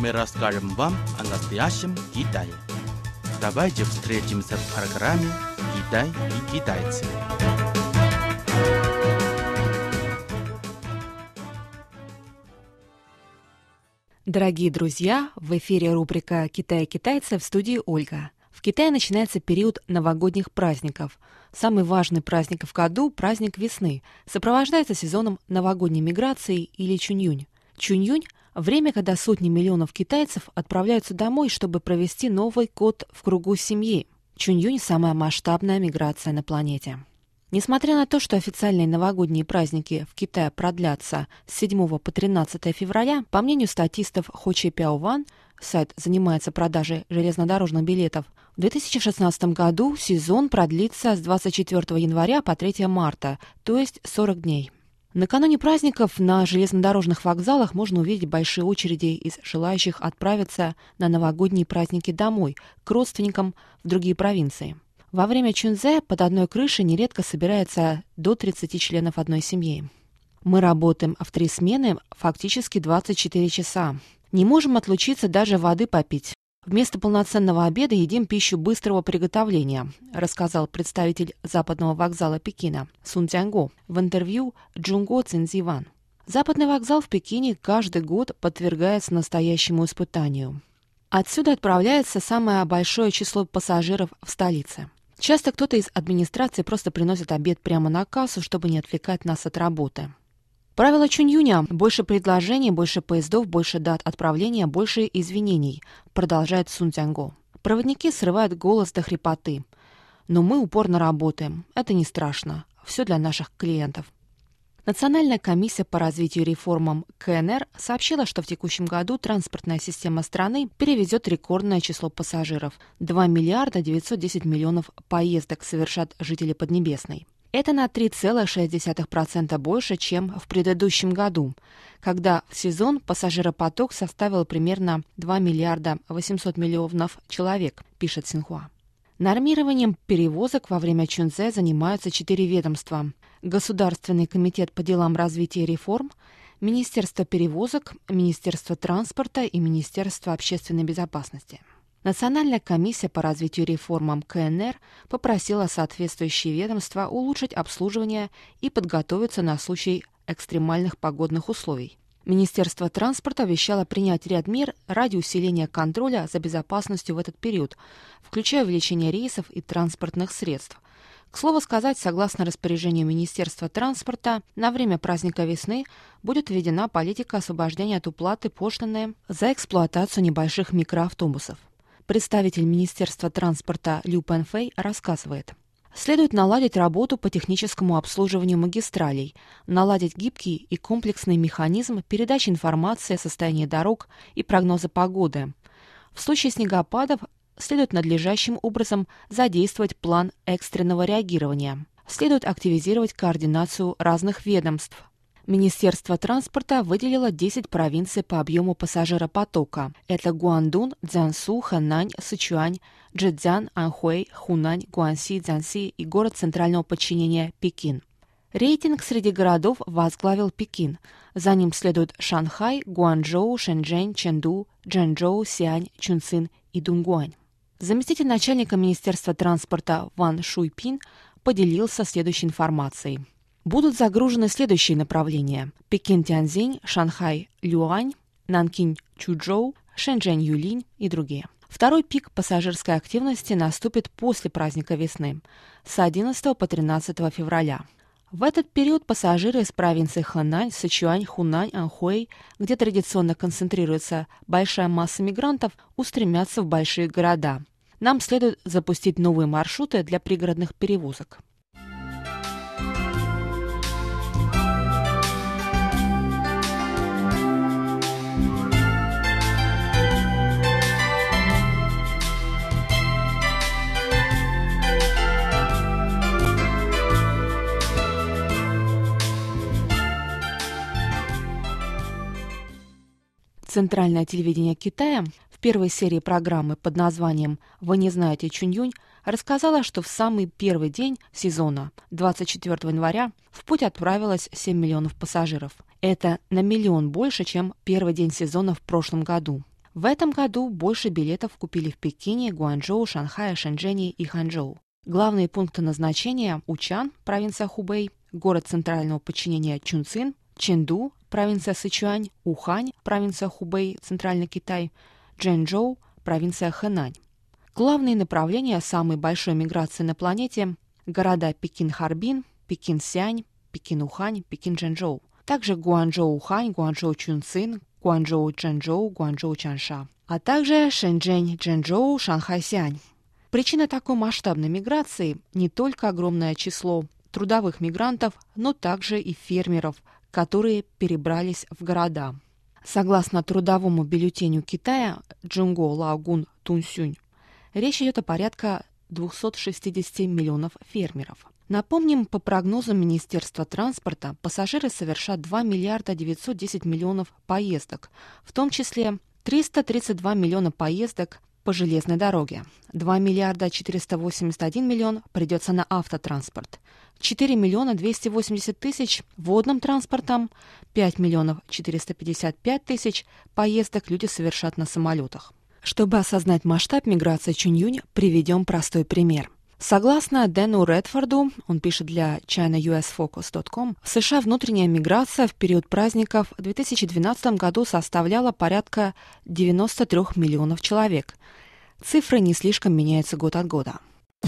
мы расскажем вам о настоящем Китае. Давайте встретимся в программе «Китай и китайцы». Дорогие друзья, в эфире рубрика «Китай и китайцы», в студии Ольга. В Китае начинается период новогодних праздников. Самый важный праздник в году – праздник весны. Сопровождается сезоном новогодней миграции или Чуньюнь. Чуньюнь – время, когда сотни миллионов китайцев отправляются домой, чтобы провести Новый год в кругу семьи. Чуньюнь – самая масштабная миграция на планете. Несмотря на то, что официальные новогодние праздники в Китае продлятся с 7 по 13 февраля, по мнению статистов Хочи Пяован, сайт занимается продажей железнодорожных билетов, в 2016 году сезон продлится с 24 января по 3 марта, то есть 40 дней. Накануне праздников на железнодорожных вокзалах можно увидеть большие очереди из желающих отправиться на новогодние праздники домой, к родственникам в другие провинции. Во время Чунцзе под одной крышей нередко собирается до 30 членов одной семьи. Мы работаем в 3 смены, фактически 24 часа. Не можем отлучиться даже воды попить. Вместо полноценного обеда едим пищу быстрого приготовления, рассказал представитель западного вокзала Пекина Сун Цзянго в интервью Джунго Цинзиван. Западный вокзал в Пекине каждый год подвергается настоящему испытанию. Отсюда отправляется самое большое число пассажиров в столице. Часто кто-то из администрации просто приносит обед прямо на кассу, чтобы не отвлекать нас от работы. Правило Чуньюня – больше предложений, больше поездов, больше дат отправления, больше извинений, продолжает Сун Цзянго. Проводники срывают голос до хрипоты. Но мы упорно работаем. Это не страшно. Все для наших клиентов. Национальная комиссия по развитию и реформам КНР сообщила, что в текущем году транспортная система страны перевезет рекордное число пассажиров. 2 миллиарда 910 миллионов поездок совершат жители Поднебесной. Это на 3,6% больше, чем в предыдущем году, когда в сезон пассажиропоток составил примерно 2 миллиарда 800 миллионов человек, пишет Синьхуа. Нормированием перевозок во время Чунцзе занимаются 4 ведомства: Государственный комитет по делам развития и реформ, Министерство перевозок, Министерство транспорта и Министерство общественной безопасности. Национальная комиссия по развитию и реформам КНР попросила соответствующие ведомства улучшить обслуживание и подготовиться на случай экстремальных погодных условий. Министерство транспорта обещало принять ряд мер ради усиления контроля за безопасностью в этот период, включая увеличение рейсов и транспортных средств. К слову сказать, согласно распоряжению Министерства транспорта, на время праздника весны будет введена политика освобождения от уплаты пошлины за эксплуатацию небольших микроавтобусов. Представитель Министерства транспорта Лю Пэнфэй рассказывает: следует наладить работу по техническому обслуживанию магистралей, наладить гибкий и комплексный механизм передачи информации о состоянии дорог и прогноза погоды. В случае снегопадов следует надлежащим образом задействовать план экстренного реагирования. Следует активизировать координацию разных ведомств. Министерство транспорта выделило 10 провинций по объему пассажиропотока. Это Гуандун, Цзянсу, Хэнань, Сычуань, Чжэцзян, Анхуэй, Хунань, Гуанси, Цзянси и город центрального подчинения Пекин. Рейтинг среди городов возглавил Пекин. За ним следуют Шанхай, Гуанчжоу, Шэньчжэнь, Чэнду, Чжэнчжоу, Сиань, Чунцин и Дунгуань. Заместитель начальника Министерства транспорта Ван Шуйпин поделился следующей информацией. Будут загружены следующие направления: Пекин-Тяньцзинь, Шанхай-Люань, Нанкин-Чучжоу, Шэньчжэнь-Юлинь и другие. Второй пик пассажирской активности наступит после праздника весны, с 11 по 13 февраля. В этот период пассажиры из провинций Хэнань, Сычуань, Хунань, Анхуэй, где традиционно концентрируется большая масса мигрантов, устремятся в большие города. Нам следует запустить новые маршруты для пригородных перевозок. Центральное телевидение Китая в первой серии программы под названием «Вы не знаете Чуньюнь» рассказала, что в самый первый день сезона, 24 января, в путь отправилось 7 миллионов пассажиров. Это на 1 миллион больше, чем первый день сезона в прошлом году. В этом году больше билетов купили в Пекине, Гуанчжоу, Шанхае, Шэньчжэне и Ханчжоу. Главные пункты назначения – Учан, провинция Хубэй, город центрального подчинения Чунцин, Чэнду, провинция Сычуань, Ухань, провинция Хубэй, центральный Китай, Чжэнчжоу, провинция Хэнань. Главные направления самой большой миграции на планете – города Пекин-Харбин, Пекин-Сянь, Пекин-Ухань, Пекин-Чжэнчжоу. Также Гуанчжоу-Ухань, Гуанчжоу-Чунцин, Гуанчжоу-Чжэнчжоу, Гуанчжоу-Чанша, а также Шэньчжэнь-Чжэнчжоу, Шанхай-Сянь. Причина такой масштабной миграции – не только огромное число трудовых мигрантов, но также и фермеров, которые перебрались в города. Согласно трудовому бюллетеню Китая Джунго Лагун Тунсюнь, речь идет о порядка 260 миллионов фермеров. Напомним, по прогнозам Министерства транспорта, пассажиры совершат 2 миллиарда 910 миллионов поездок, в том числе 332 миллиона поездок по железной дороге, 2 миллиарда 481 миллион придется на автотранспорт, 4 миллиона 280 тысяч водным транспортом, 5 миллионов 455 тысяч поездок люди совершат на самолетах. Чтобы осознать масштаб миграции Чуньюнь, приведем простой пример. Согласно Дэну Редфорду, он пишет для ChinaUSFocus.com, в США внутренняя миграция в период праздников в 2012 году составляла порядка 93 миллионов человек. Цифры не слишком меняются год от года.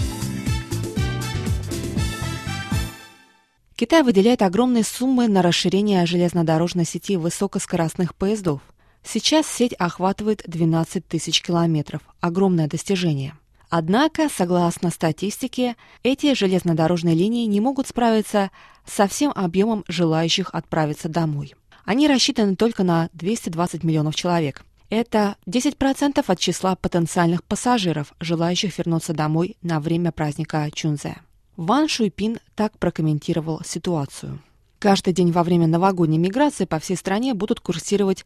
Китай выделяет огромные суммы на расширение железнодорожной сети высокоскоростных поездов. Сейчас сеть охватывает 12 тысяч километров. Огромное достижение. Однако, согласно статистике, эти железнодорожные линии не могут справиться со всем объемом желающих отправиться домой. Они рассчитаны только на 220 миллионов человек. Это 10% от числа потенциальных пассажиров, желающих вернуться домой на время праздника Чунцзе. Ван Шуйпин так прокомментировал ситуацию. Каждый день во время новогодней миграции по всей стране будут курсировать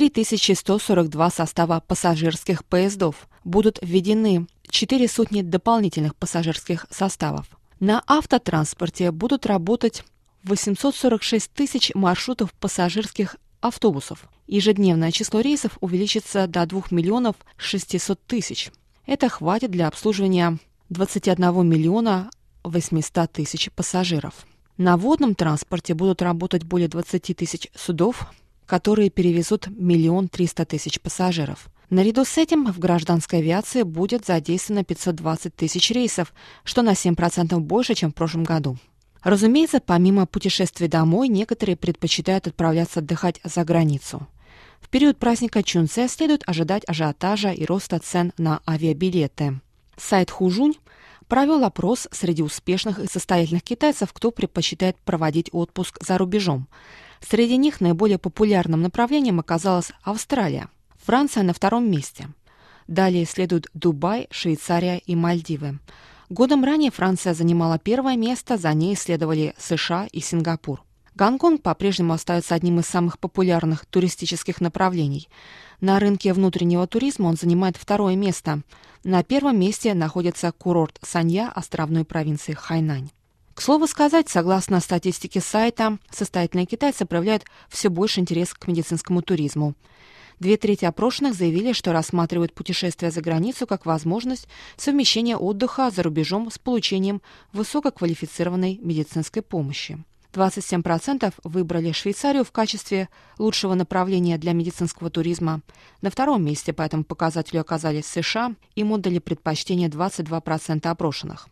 3142 состава пассажирских поездов. Будут введены 400 дополнительных пассажирских составов. На автотранспорте будут работать 846 тысяч маршрутов пассажирских автобусов. Ежедневное число рейсов увеличится до 2 миллионов 600 тысяч. Это хватит для обслуживания 21 миллиона 800 тысяч пассажиров. На водном транспорте будут работать более 20 тысяч судов, которые перевезут 1 300 000 пассажиров. Наряду с этим в гражданской авиации будет задействовано 520 тысяч рейсов, что на 7% больше, чем в прошлом году. Разумеется, помимо путешествий домой, некоторые предпочитают отправляться отдыхать за границу. В период праздника Чунцзе следует ожидать ажиотажа и роста цен на авиабилеты. Сайт Хужунь провел опрос среди успешных и состоятельных китайцев, кто предпочитает проводить отпуск за рубежом. Среди них наиболее популярным направлением оказалась Австралия. Франция на втором месте. Далее следуют Дубай, Швейцария и Мальдивы. Годом ранее Франция занимала первое место, за ней следовали США и Сингапур. Гонконг по-прежнему остается одним из самых популярных туристических направлений. На рынке внутреннего туризма он занимает второе место. На первом месте находится курорт Санья островной провинции Хайнань. К слову сказать, согласно статистике сайта, состоятельные китайцы проявляют все больше интерес к медицинскому туризму. 2/3 опрошенных заявили, что рассматривают путешествия за границу как возможность совмещения отдыха за рубежом с получением высококвалифицированной медицинской помощи. 27% выбрали Швейцарию в качестве лучшего направления для медицинского туризма. На втором месте по этому показателю оказались США, им отдали предпочтение 22% опрошенных.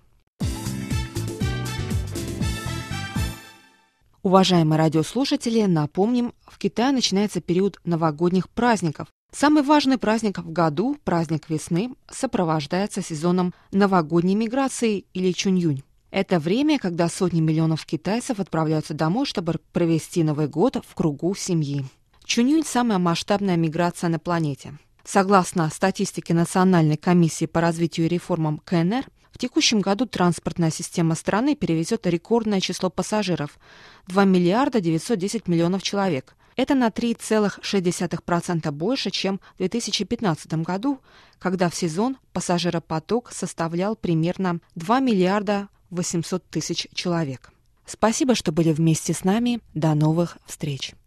Уважаемые радиослушатели, напомним, в Китае начинается период новогодних праздников. Самый важный праздник в году, праздник весны, сопровождается сезоном новогодней миграции или Чуньюнь. Это время, когда сотни миллионов китайцев отправляются домой, чтобы провести Новый год в кругу семьи. Чуньюнь – самая масштабная миграция на планете. Согласно статистике Национальной комиссии по развитию и реформам КНР, в текущем году транспортная система страны перевезет рекордное число пассажиров – 2 миллиарда 910 миллионов человек. Это на 3,6% больше, чем в 2015 году, когда в сезон пассажиропоток составлял примерно 2 миллиарда 800 тысяч человек. Спасибо, что были вместе с нами. До новых встреч!